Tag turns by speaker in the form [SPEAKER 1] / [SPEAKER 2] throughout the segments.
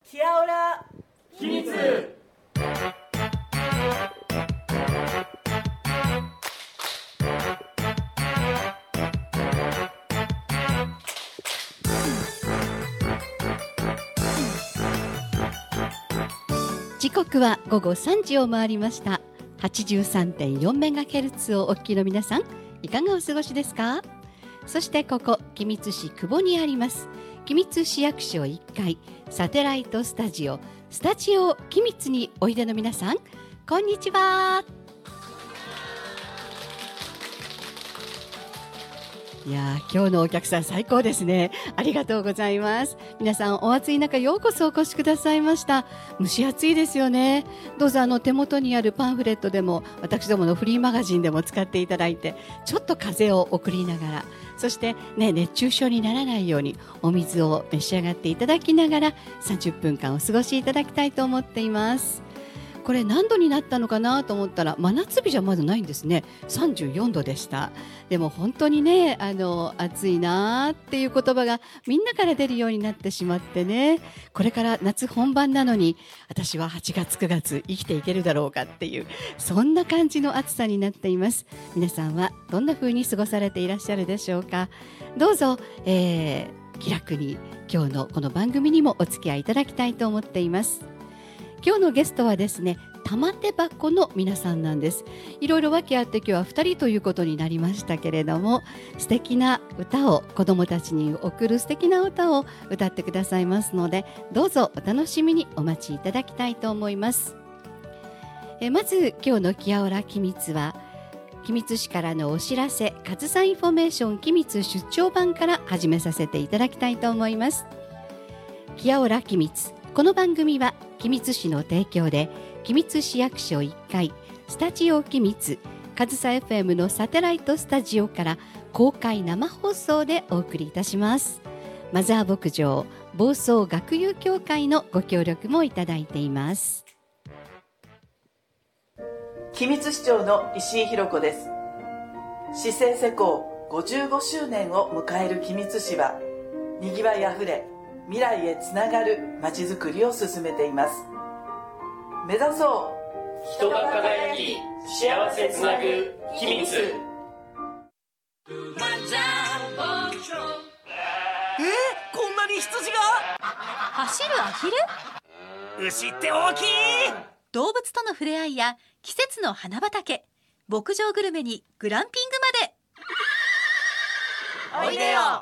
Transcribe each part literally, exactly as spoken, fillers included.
[SPEAKER 1] キアオラ秘密。
[SPEAKER 2] 時刻は午後さんじを回りました。 はちじゅうさんてんよんメガヘルツ をお聞きの皆さん、いかがお過ごしですか？そしてここ君津市久保にあります君津市役所いっかいサテライトスタジオスタジオ君津においでの皆さん、こんにちは。いや今日のお客さん最高ですね。ありがとうございます。皆さんお暑い中ようこそお越しくださいました。蒸し暑いですよね。どうぞあの手元にあるパンフレットでも私どものフリーマガジンでも使っていただいて、ちょっと風を送りながら、そして、ね、熱中症にならないようにお水を召し上がっていただきながらさんじゅっぷんかんお過ごしいただきたいと思っています。これ何度になったのかなと思ったら真夏日じゃまだないんですね。さんじゅうよんどでした。でも本当にね、あの暑いなっていう言葉がみんなから出るようになってしまってね、これから夏本番なのに私ははちがつくがつ生きていけるだろうかっていう、そんな感じの暑さになっています。皆さんはどんな風に過ごされていらっしゃるでしょうか。どうぞ、えー、気楽に今日のこの番組にもお付き合いいただきたいと思っています。今日のゲストはですね、玉手箱の皆さんなんです。いろいろ訳あって今日はふたりということになりましたけれども、素敵な歌を子どもたちに送る素敵な歌を歌ってくださいますので、どうぞお楽しみにお待ちいただきたいと思います。えまず今日のキアオラ君津は君津市からのお知らせ、かずさインフォメーション君津出張版から始めさせていただきたいと思います。キアオラ君津、この番組は君津市の提供で君津市役所いっかいスタジオ君津かずさ エフエム のサテライトスタジオから公開生放送でお送りいたします。マザー牧場房総学友協会のご協力もいただいています。
[SPEAKER 1] 君津市長の石井弘子です。市政施行ごじゅうごしゅうねんを迎える君津市は、にぎわいあふれ未来へつながるまちづくりを進めています。目指そう
[SPEAKER 3] 人が輝き幸せつなぐ君津。
[SPEAKER 4] えー、こんなに羊が
[SPEAKER 5] 走るアヒル、
[SPEAKER 4] 牛って大きい。
[SPEAKER 5] 動物との触れ合いや季節の花畑、牧場グルメにグランピングまで
[SPEAKER 4] おいでよ。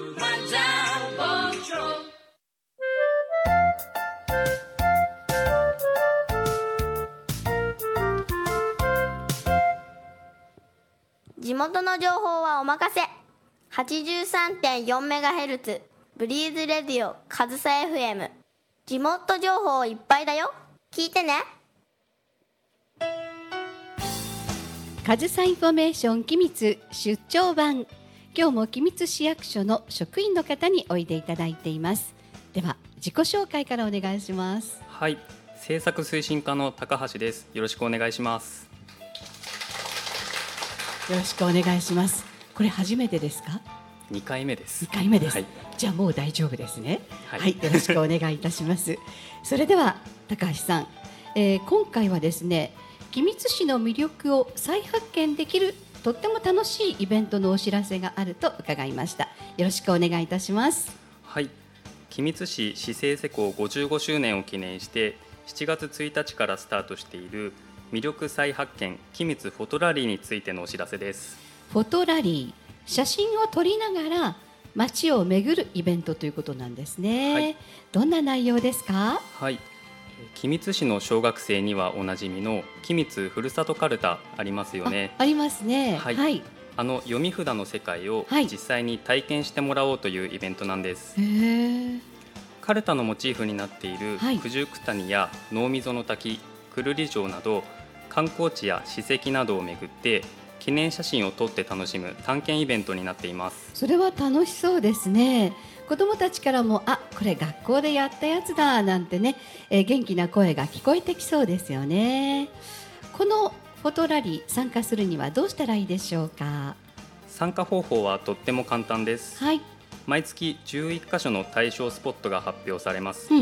[SPEAKER 6] 地元の情報はお任せ。 はちじゅうさんてんよんメガヘルツ ブリーズレディオかずさ エフエム。 地元情報いっぱいだよ、聞いてね。
[SPEAKER 2] かずさインフォメーション君津出張版、今日も君津市役所の職員の方においでいただいています。では自己紹介からお願いします。
[SPEAKER 7] はい、政策推進課の高橋です。よろしくお願いします。
[SPEAKER 2] よろしくお願いします。これ初めてですか？
[SPEAKER 7] にかいめです。
[SPEAKER 2] にかいめです、
[SPEAKER 7] はい、
[SPEAKER 2] じゃあもう大丈夫ですね。
[SPEAKER 7] はい、
[SPEAKER 2] はい、よろしくお願いいたしますそれでは高橋さん、えー、今回はですね、君津市の魅力を再発見できるとっても楽しいイベントのお知らせがあると伺いました。よろしくお願いいたします。
[SPEAKER 7] はい、君津市市政施行ごじゅうごしゅうねんを記念してしちがつついたちからスタートしている魅力再発見君津フォトラリーについてのお知らせです。
[SPEAKER 2] フォトラリー、写真を撮りながら街を巡るイベントということなんですね。はい、どんな内容ですか？
[SPEAKER 7] はい、君津市の小学生にはおなじみの君津ふるさとかるたありますよね。
[SPEAKER 2] あ, ありますね。
[SPEAKER 7] はい、
[SPEAKER 2] はい、
[SPEAKER 7] あの読み札の世界を実際に体験してもらおうというイベントなんです。
[SPEAKER 2] へー、
[SPEAKER 7] かるたのモチーフになっている
[SPEAKER 2] はい、
[SPEAKER 7] 九十九谷や濃溝の滝、久留里城など観光地や史跡などを巡って記念写真を撮って楽しむ探検イベントになっています。
[SPEAKER 2] それは楽しそうですね。子どもたちからも、あ、これ学校でやったやつだなんてね、えー、元気な声が聞こえてきそうですよね。このフォトラリー参加するにはどうしたらいいでしょうか？
[SPEAKER 7] 参加方法はとっても簡単です。
[SPEAKER 2] はい、
[SPEAKER 7] 毎月じゅういっかしょの対象スポットが発表されます。
[SPEAKER 2] うん、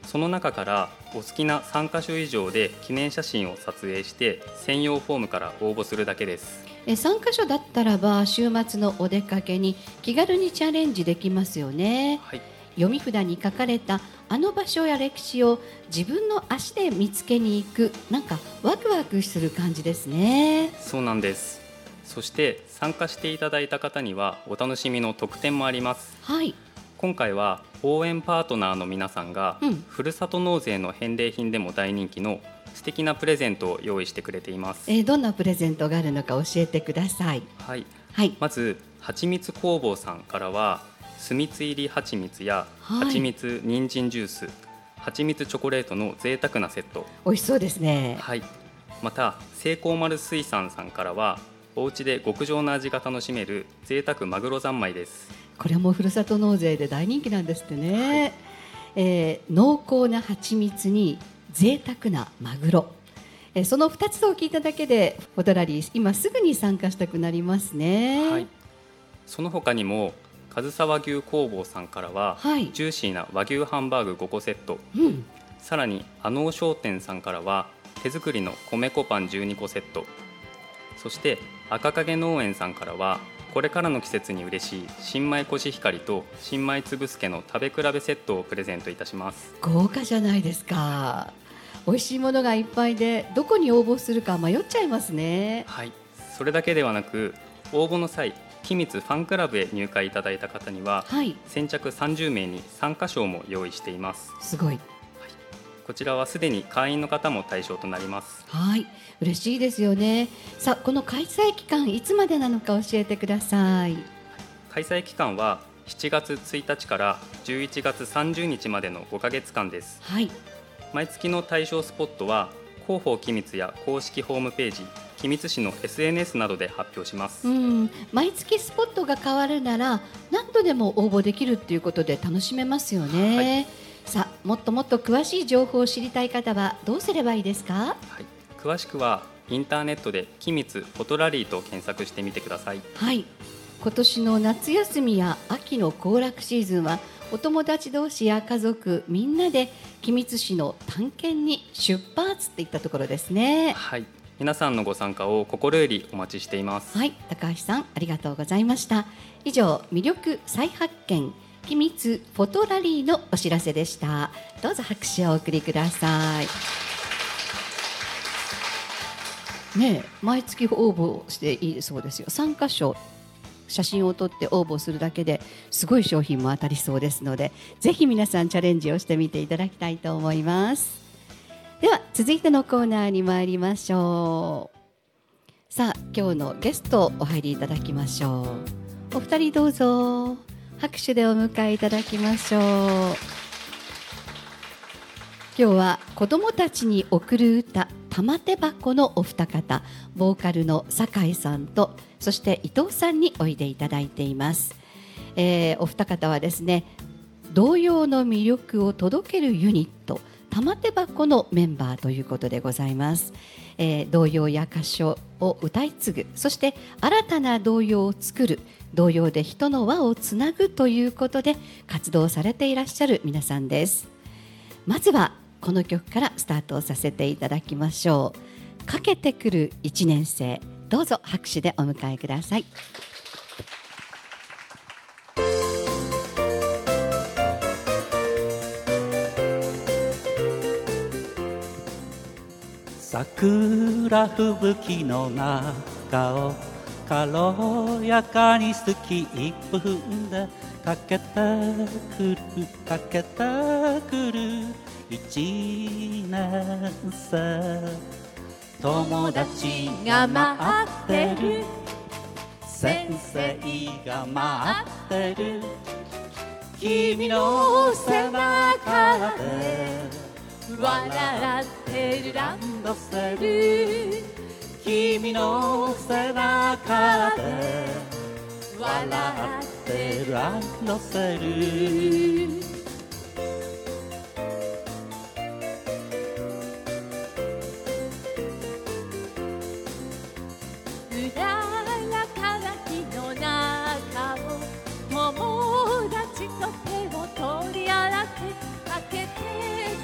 [SPEAKER 7] その中からお好きなさんかしょ以上で記念写真を撮影して専用フォームから応募するだけです。
[SPEAKER 2] えさんかしょだったらば週末のお出かけに気軽にチャレンジできますよね。
[SPEAKER 7] はい、
[SPEAKER 2] 読み札に書かれたあの場所や歴史を自分の足で見つけに行く、なんかワクワクする感じですね。
[SPEAKER 7] そうなんです。そして参加していただいた方にはお楽しみの特典もあります。
[SPEAKER 2] はい、
[SPEAKER 7] 今回は応援パートナーの皆さんが、うん、ふるさと納税の返礼品でも大人気の素敵なプレゼントを用意してくれています。
[SPEAKER 2] えー、どんなプレゼントがあるのか教えてください。
[SPEAKER 7] はい、
[SPEAKER 2] はい、
[SPEAKER 7] まずはちみつ工房さんからは酢蜜入りはちみつや、はい、はちみつ人参ジュース、はちみつチョコレートの贅沢なセット。
[SPEAKER 2] 美味しそうですね。
[SPEAKER 7] はい、またセイコーマル水産さんからはお家で極上の味が楽しめる贅沢マグロ三昧です。
[SPEAKER 2] これもふるさと納税で大人気なんですってね。はい、えー、濃厚な蜂蜜に贅沢なマグロ、えー、そのふたつを聞いただけでフォトラリー今すぐに参加したくなりますね。
[SPEAKER 7] はい、その他にも上総牛工房さんからは、はい、ジューシーな和牛ハンバーグごこセット、うん、さらに阿能商店さんからは手作りの米粉パンじゅうにこセット、そして赤影農園さんからはこれからの季節に嬉しい新米コシヒカリと新米つぶすけの食べ比べセットをプレゼントいたします。
[SPEAKER 2] 豪華じゃないですか。美味しいものがいっぱいでどこに応募するか迷っちゃいますね。
[SPEAKER 7] はい、それだけではなく応募の際きみつファンクラブへ入会いただいた方には、はい、先着さんじゅうめいに参加賞も用意しています。
[SPEAKER 2] すごい。
[SPEAKER 7] こちらはすでに会員の方も対象となります。
[SPEAKER 2] はい、嬉しいですよね。さあ、この開催期間いつまでなのか教えてください。
[SPEAKER 7] 開催期間はしちがつついたちからじゅういちがつさんじゅうにちまでのごかげつかんです。
[SPEAKER 2] はい、
[SPEAKER 7] 毎月の対象スポットは広報きみつや公式ホームページ、君津市の エスエヌエス などで発表します。
[SPEAKER 2] うん、毎月スポットが変わるなら何度でも応募できるっていうことで楽しめますよね。はい、さあ、もっともっと詳しい情報を知りたい方はどうすればいいですか？はい、
[SPEAKER 7] 詳しくはインターネットできみつフォトラリーと検索してみてください。
[SPEAKER 2] はい、今年の夏休みや秋の行楽シーズンはお友達同士や家族みんなで君津市の探検に出発っていったところですね。
[SPEAKER 7] はい、皆さんのご参加を心よりお待ちしています。
[SPEAKER 2] はい、高橋さんありがとうございました。以上、魅力再発見君津フォトラリーのお知らせでした。どうぞ拍手をお送りください。ねえ、毎月応募していいそうですよ。さんかしょ写真を撮って応募するだけですごい商品も当たりそうですので、ぜひ皆さんチャレンジをしてみていただきたいと思います。では続いてのコーナーに参りましょう。さあ、今日のゲストお入りいただきましょう。お二人どうぞ拍手でお迎えいただきましょう。今日は子どもたちに贈る歌玉手箱のお二方、ボーカルの酒井さんとそして伊藤さんにおいでいただいています。えー、お二方はですね、童謡の魅力を届けるユニット玉手箱のメンバーということでございます。えー、童謡や歌唱を歌い継ぐ、そして新たな童謡を作る、童謡で人の輪をつなぐということで活動されていらっしゃる皆さんです。まずはこの曲からスタートさせていただきましょう。かけてくるいちねんせい、どうぞ拍手でお迎えください。
[SPEAKER 8] 桜吹雪の中を軽やかにスキップ踏んでかけてくるかけてくる一年生、友達が待ってる、先生が待ってる、君の背中で笑ってるランドセル、君の背中で笑ってるランドセル。
[SPEAKER 9] うららかな木の中を友達と手を取り合って開けて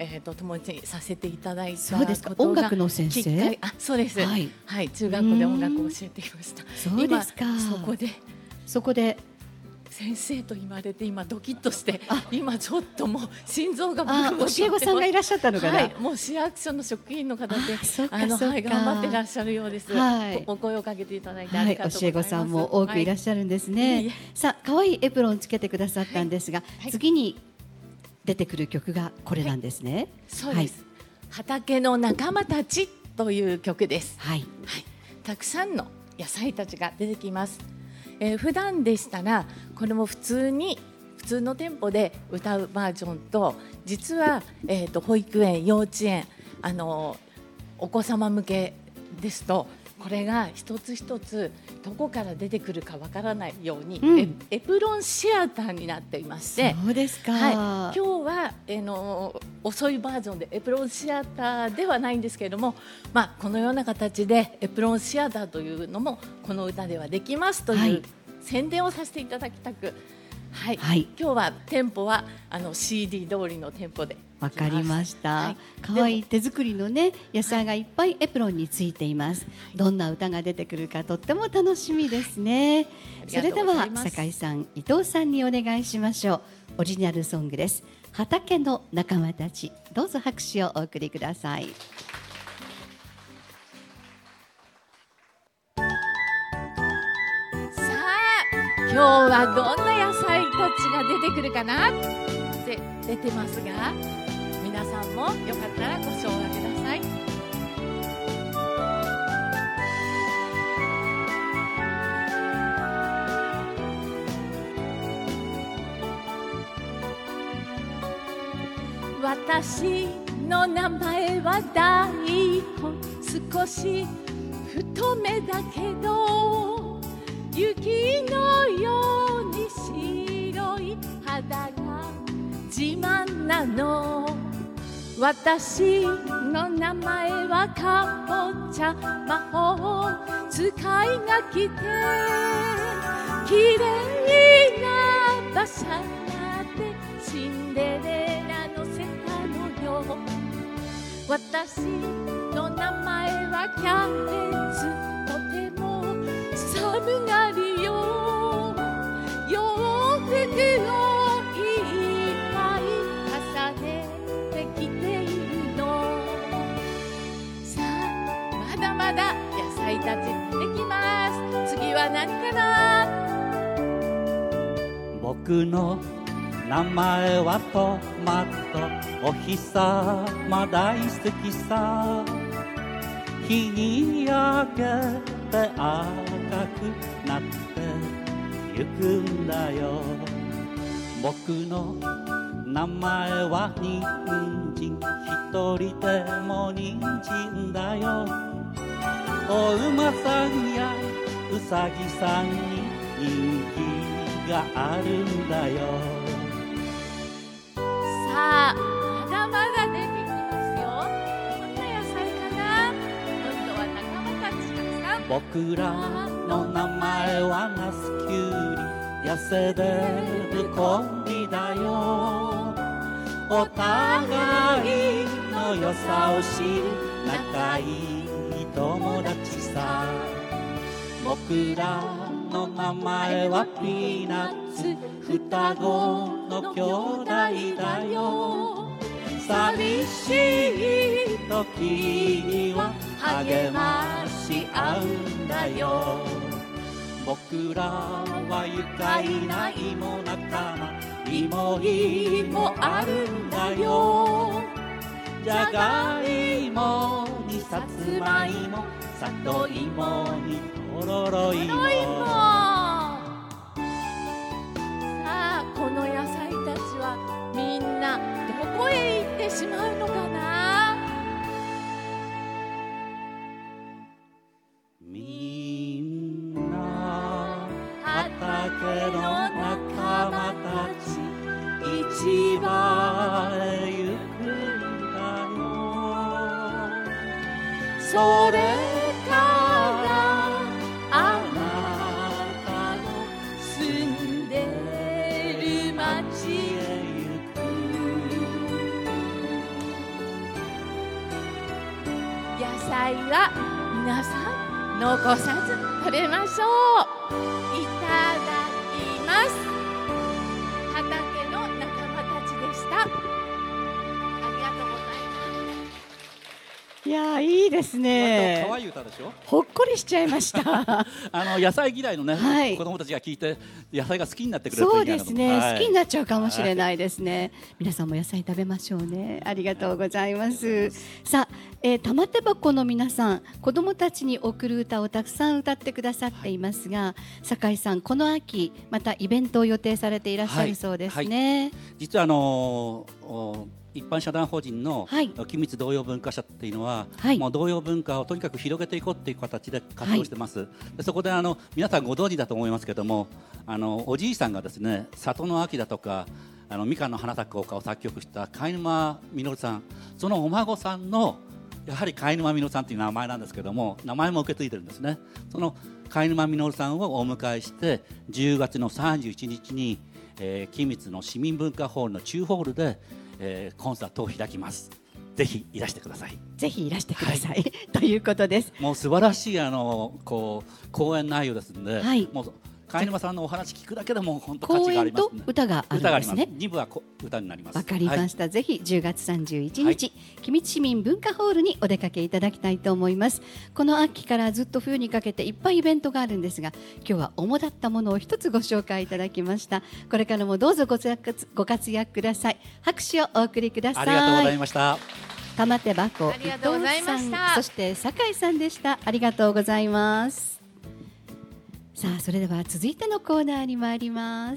[SPEAKER 10] えー、と友達にさせていただいた
[SPEAKER 2] そうですか。音楽の先生。
[SPEAKER 10] あ、そうです。はい、はい、中学校で音楽を教えていました。
[SPEAKER 2] そうですか。
[SPEAKER 10] そこで
[SPEAKER 2] そこで
[SPEAKER 10] 先生と言われて今ドキッとして今ちょっともう心臓が
[SPEAKER 2] あ教え子さんがいらっしゃったのかな、
[SPEAKER 10] はい、もう市役所の職員の方で
[SPEAKER 2] あ
[SPEAKER 10] あの、はい、頑張ってらっしゃるようです、はい、お声をかけていただいてありがとうございます、
[SPEAKER 2] はい、教え子さんも多くいらっしゃるんですね、はい、さあ可愛いエプロンつけてくださったんですが、はい、次に出てくる曲がこれなんですね、はい、
[SPEAKER 10] そうです、はい、畑の仲間たちという曲です、はいはい、たくさんの野菜たちが出てきます。えー、普段でしたらこれも普通に普通のテンポで歌うバージョンと実は、えー、と保育園幼稚園あのお子様向けですとこれが一つ一つどこから出てくるかわからないように、うん、エプロンシアターになっていまして
[SPEAKER 2] そうですか、
[SPEAKER 10] はい、今日は、えー、の遅いバージョンでエプロンシアターではないんですけれども、まあ、このような形でエプロンシアターというのもこの歌ではできますという、はい、宣伝をさせていただきたく、はいはい、今日はテンポはあの シーディー 通りのテンポで
[SPEAKER 2] わかりました、はい、かわいい手作りのね野菜がいっぱいエプロンについています、はい、どんな歌が出てくるかとっても楽しみですね、はい、それでは酒井さん伊藤さんにお願いしましょう。オリジナルソングです。畑の仲間たち。どうぞ拍手をお送りください。
[SPEAKER 10] さあ今日はどんな野菜たちが出てくるかなって出てますが皆さんもよかったらご唱和ください。私の名前は大根少し太めだけど雪のように白い肌が自慢なの。私の名前はかぼちゃ魔法使いが来てきれいな馬車でシンデレラ乗せたのよ。私の名前はキャベツとても寒がりよ。洋服をいっぱい重ねてきているの。さあまだまだ野菜たちできます。次は何かな。
[SPEAKER 8] 僕の名前はトマト、お日様大好きさ。日に焼けて赤くなってゆくんだよ。僕の名前は人参、一人でも人参だよ。お馬さんやうさぎさんに人気があるんだよ。
[SPEAKER 10] さあまだまだ出てきますよ。どんな野菜かな。今度は仲間たちたくさん。
[SPEAKER 8] 僕らの名前はナスキュウリ、痩せてるコンビだよ。お互いの良さを知る仲いい友達さ。僕らの名前はピーナッツ、双子の兄弟だよ。寂しい時には励まし合うんだよ。僕らは愉快な芋仲間、芋芋あるんだよ。じゃがいもにさつまいも、里芋にとろろ芋。
[SPEAKER 10] この野菜たちはみんなどこへ行ってしまうのかな。
[SPEAKER 8] みんな畑の仲間たち市場へ行くんだよ。それからあなたの住んで街へ行く。
[SPEAKER 10] 菜は皆さん残さず食べましょう。いただきます。畑の仲間たちでした。ありがとうございます。
[SPEAKER 2] いやー、いいですね。
[SPEAKER 8] 可愛い歌でしょ。
[SPEAKER 2] ほっこりしちゃいました。
[SPEAKER 8] あの野菜嫌いのね、はい、子供たちが聞いて野菜が好きになってくれるといいなと。
[SPEAKER 2] そうですね、
[SPEAKER 8] はい、
[SPEAKER 2] 好きになっちゃうかもしれないですね、はい、皆さんも野菜食べましょうね。ありがとうございます。さあ、えー、玉手箱の皆さん、子供たちに送る歌をたくさん歌ってくださっていますが、はい、酒井さん、この秋またイベントを予定されていらっしゃるそうですね。はいはい、
[SPEAKER 8] 実はあのー一般社団法人の君光童謡文化社っていうのは、はい、もう童謡文化をとにかく広げていこうっていう形で活動してます。はい、でそこであの皆さんご存知だと思いますけども、あのおじいさんがですね、里の秋だとかあのみかんの花咲く丘を作曲した貝沼実さん、そのお孫さんのやはり貝沼実さんという名前なんですけども、名前も受け継いでるんですね。その貝沼実さんをお迎えしてじゅうがつのさんじゅういちにちに、えー、君光の市民文化ホールの中ホールでえー、コンサートを開きます。ぜひいらしてください。
[SPEAKER 2] ぜひいらしてください、はい、ということです。
[SPEAKER 8] もう素晴らしいあのこう講演内容ですので、はい、もう貝沼さんのお話聞くだけでも本当価値があります、ね、
[SPEAKER 2] 講演と歌があるんですね。
[SPEAKER 8] に部は歌になります。
[SPEAKER 2] わかりました、はい、ぜひじゅうがつさんじゅういちにち、はい、君津市民文化ホールにお出かけいただきたいと思います。この秋からずっと冬にかけていっぱいイベントがあるんですが、今日は主だったものを一つご紹介いただきました。これからもどうぞご活躍、ご活躍ください。拍手をお送りください。
[SPEAKER 8] ありがとうございました。
[SPEAKER 2] 玉手箱伊藤さん、そして酒井さんでした。ありがとうございます。さあ、それでは続いてのコーナーに参ります。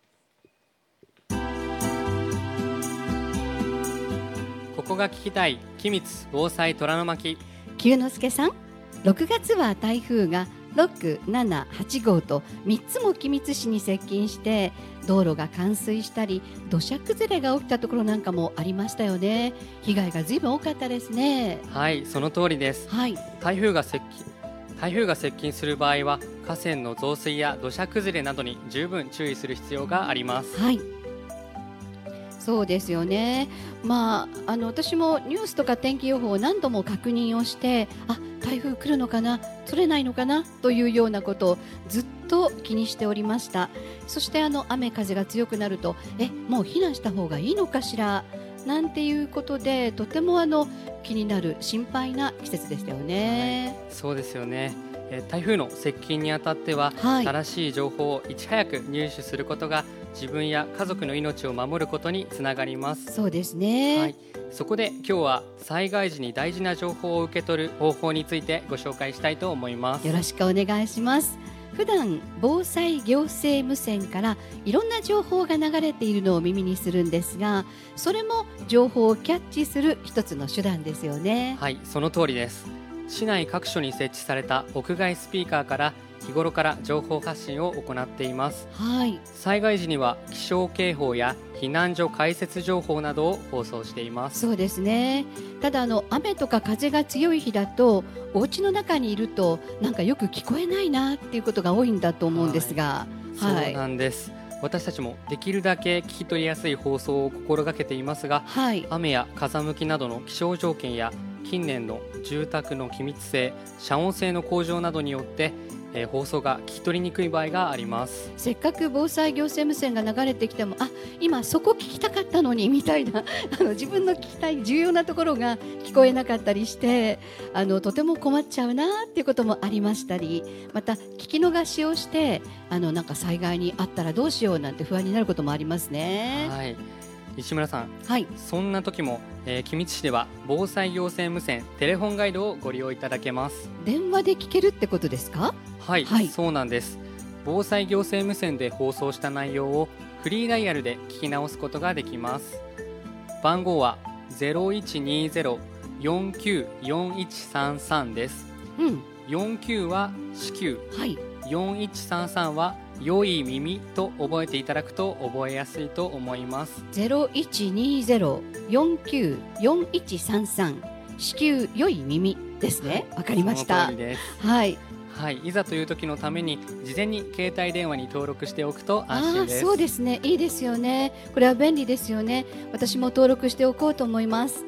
[SPEAKER 7] ここが聞きたい君津防災虎の巻。
[SPEAKER 2] 久之助さん、ろくがつは台風がろく、なな、はちごうとみっつも君津市に接近して、道路が冠水したり土砂崩れが起きたところなんかもありましたよね。被害がずいぶん多かったですね。
[SPEAKER 7] はい、その通りです。はい、台風が接近台風が接近する場合は河川の増水や土砂崩れなどに十分注意する必要があります。
[SPEAKER 2] はい、そうですよね。まあ、あの私もニュースとか天気予報を何度も確認をして、あ、台風来るのかな、来れないのかなというようなことをずっと気にしておりました。そしてあの雨風が強くなると、え、もう避難した方がいいのかしらなんていうことで、とてもあの気になる心配な季節でしたよね。
[SPEAKER 7] はい、そうですよね。えー、台風の接近にあたっては、はい、正しい情報をいち早く入手することが自分や家族の命を守ることにつながります。
[SPEAKER 2] そうですね。
[SPEAKER 7] はい、そこで今日は災害時に大事な情報を受け取る方法についてご紹介したいと思います。
[SPEAKER 2] よろしくお願いします。普段防災行政無線からいろんな情報が流れているのを耳にするんですが、それも情報をキャッチする一つの手段ですよね。
[SPEAKER 7] はい、その通りです。市内各所に設置された屋外スピーカーから日頃から情報発信を行っています。
[SPEAKER 2] はい、
[SPEAKER 7] 災害時には気象警報や避難所開設情報などを放送しています。
[SPEAKER 2] そうですね。ただあの雨とか風が強い日だとお家の中にいるとなんかよく聞こえないなっていうことが多いんだと思うんですが、
[SPEAKER 7] はいはい、そうなんです。私たちもできるだけ聞き取りやすい放送を心がけていますが、はい、雨や風向きなどの気象条件や近年の住宅の気密性、遮音性の向上などによってえー、放送が聞き取りにくい場合があります。
[SPEAKER 2] せっかく防災行政無線が流れてきても、あ、今そこ聞きたかったのにみたいなあの自分の聞きたい重要なところが聞こえなかったりして、あのとても困っちゃうなっていうこともありましたり、また聞き逃しをしてあのなんか災害にあったらどうしようなんて不安になることもありますね。
[SPEAKER 7] はい、西村さん、
[SPEAKER 2] はい、
[SPEAKER 7] そんな時も、えー、君津市では防災行政無線テレフォンガイドをご利用いただけます。
[SPEAKER 2] 電話で聞けるってことですか？
[SPEAKER 7] はい、はい、そうなんです。防災行政無線で放送した内容をフリーダイヤルで聞き直すことができます。番号は ゼロいちにゼロ よんきゅう よんいちさんさんです。うん、よんきゅうは至急、はい、よんいちさんさんは良い耳と覚えていただくと覚えやすいと思います。
[SPEAKER 2] ゼロいちにゼロ よんきゅう よんいちさんさん 至急良い耳ですね。わ、はい、かりました。
[SPEAKER 7] その通りです。
[SPEAKER 2] はい、
[SPEAKER 7] はい、いざという時のために事前に携帯電話に登録しておくと安心です。
[SPEAKER 2] あ、そうですね、いいですよね。これは便利ですよね。私も登録しておこうと思います。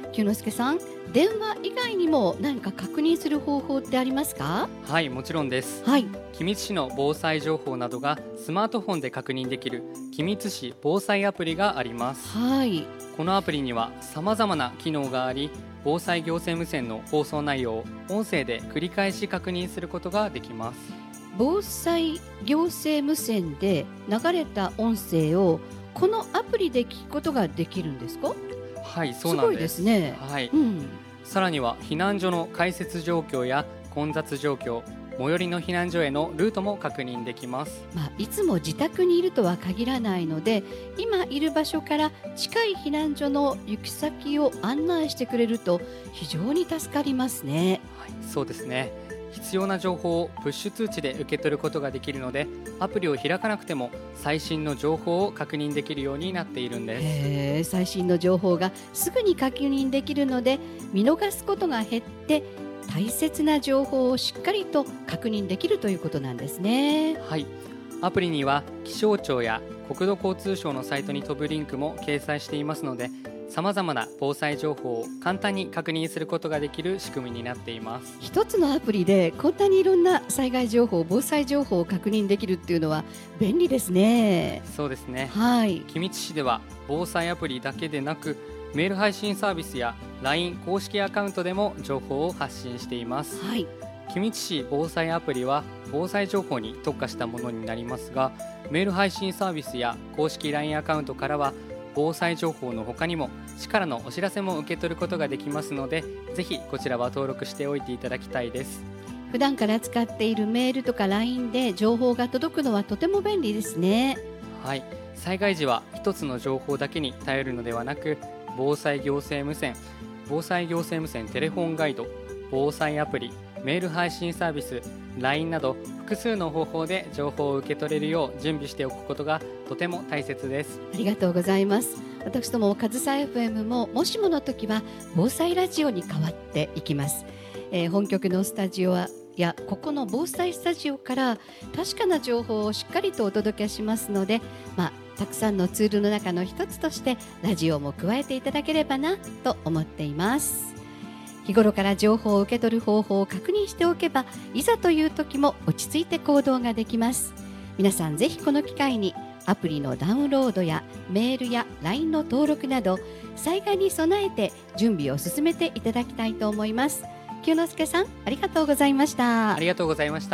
[SPEAKER 2] 久之介さん、電話以外にも何か確認する方法ってありますか？
[SPEAKER 7] はい、もちろんです、
[SPEAKER 2] はい、
[SPEAKER 7] 君津市の防災情報などがスマートフォンで確認できる君津市防災アプリがあります。
[SPEAKER 2] はい、
[SPEAKER 7] このアプリには様々な機能があり、防災行政無線の放送内容を音声で繰り返し確認することができます。
[SPEAKER 2] 防災行政無線で流れた音声をこのアプリで聞くことができるんですか？
[SPEAKER 7] はい、そうなんです。
[SPEAKER 2] すごいですね。
[SPEAKER 7] はい、
[SPEAKER 2] うん、
[SPEAKER 7] さらには避難所の開設状況や混雑状況、最寄りの避難所へのルートも確認できます。
[SPEAKER 2] まあ、いつも自宅にいるとは限らないので、今いる場所から近い避難所の行き先を案内してくれると非常に助かりますね。
[SPEAKER 7] はい、そうですね。必要な情報をプッシュ通知で受け取ることができるので、アプリを開かなくても最新の情報を確認できるようになっているんです。
[SPEAKER 2] へー、最新の情報がすぐに確認できるので、見逃すことが減って大切な情報をしっかりと確認できるということなんですね。
[SPEAKER 7] はい、アプリには気象庁や国土交通省のサイトに飛ぶリンクも掲載していますので、様々な防災情報を簡単に確認することができる仕組みになっています。
[SPEAKER 2] 一つのアプリでこんなにいろんな災害情報、防災情報を確認できるっていうのは便利ですね。
[SPEAKER 7] そうですね。
[SPEAKER 2] はい、
[SPEAKER 7] 君津市では防災アプリだけでなく、メール配信サービスや ライン 公式アカウントでも情報を発信しています。
[SPEAKER 2] はい、
[SPEAKER 7] 君津市防災アプリは防災情報に特化したものになりますが、メール配信サービスや公式 ライン アカウントからは防災情報の他にも市からのお知らせも受け取ることができますので、ぜひこちらは登録しておいていただきたいです。
[SPEAKER 2] 普段から使っているメールとか ライン で情報が届くのはとても便利ですね。
[SPEAKER 7] はい、災害時は一つの情報だけに頼るのではなく、防災行政無線、防災行政無線テレフォンガイド、防災アプリ、メール配信サービス、ライン など複数の方法で情報を受け取れるよう準備しておくことがとても大切です。
[SPEAKER 2] ありがとうございます。私どもかずさ エフエム ももしもの時は防災ラジオに変わっていきます。えー、本局のスタジオはやここの防災スタジオから確かな情報をしっかりとお届けしますので、まあ、たくさんのツールの中の一つとしてラジオも加えていただければなと思っています。日頃から情報を受け取る方法を確認しておけば、いざという時も落ち着いて行動ができます。皆さんぜひこの機会にアプリのダウンロードやメールや ライン の登録など、災害に備えて準備を進めていただきたいと思います。久之介さん、ありがとうございました。
[SPEAKER 7] ありがとうございました。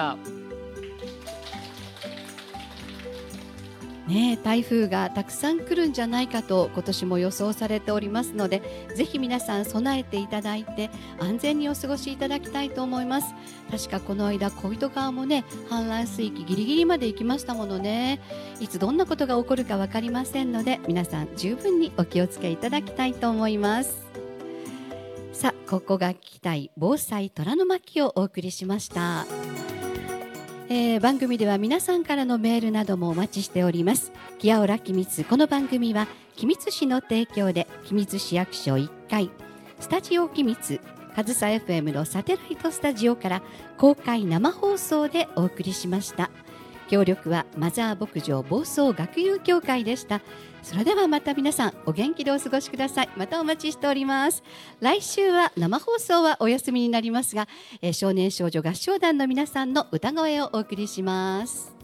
[SPEAKER 2] ね、台風がたくさん来るんじゃないかと今年も予想されておりますので、ぜひ皆さん備えていただいて安全にお過ごしいただきたいと思います。確かこの間小糸川もね、氾濫水域ギリギリまで行きましたものね。いつどんなことが起こるか分かりませんので、皆さん十分にお気をつけいただきたいと思います。さあ、ここが聞きたい防災虎の巻をお送りしました。えー、番組では皆さんからのメールなどもお待ちしております。キアオラ君津、この番組は君津市の提供で君津市役所いっかいスタジオ君津かずさ エフエム のサテライトスタジオから公開生放送でお送りしました。協力はマザー牧場房総学友協会でした。それではまた皆さんお元気でお過ごしください。またお待ちしております。来週は生放送はお休みになりますが、えー、少年少女合唱団の皆さんの歌声をお送りします。